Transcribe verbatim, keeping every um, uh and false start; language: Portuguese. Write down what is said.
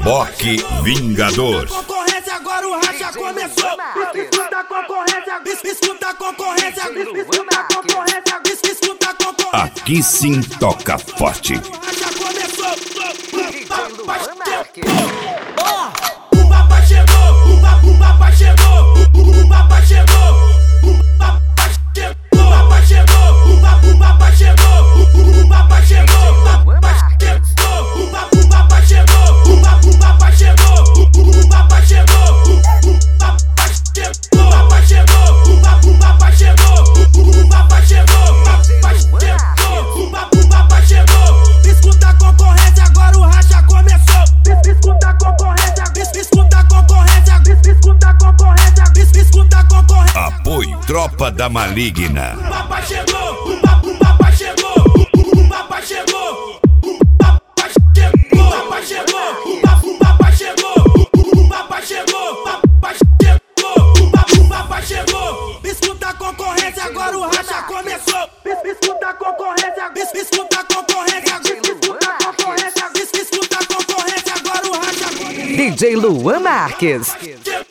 Boque Vingador. Concorrência, agora o racha começou. Escuta a concorrência, escuta a concorrência, escuta a concorrência, escuta a concorrência. Aqui sim toca forte. Racha começou. O papai chegou, o papai chegou, o papai chegou, o papai chegou, o papai chegou, o papai chegou, o papai chegou, o papai chegou, o papai chegou, o papai chegou, o papai chegou, o papai chegou, o papai chegou, o papai chegou, o papai chegou, o papai chegou. Escuta a concorrência, agora o racha começou. Escuta a concorrência, escuta a concorrência, escuta a concorrência, escuta a concorrência. Apoio Tropa da Maligna. O papai chegou, o papai chegou, o papai chegou, o papai chegou, o papai chegou, o papai chegou, o papai chegou, o papai chegou, o papai chegou. Escuta a concorrência, agora o racha começou. Escuta a concorrência, escuta a concorrência, escuta a concorrência, escuta a concorrência, agora o racha começou. D J Luan Marques.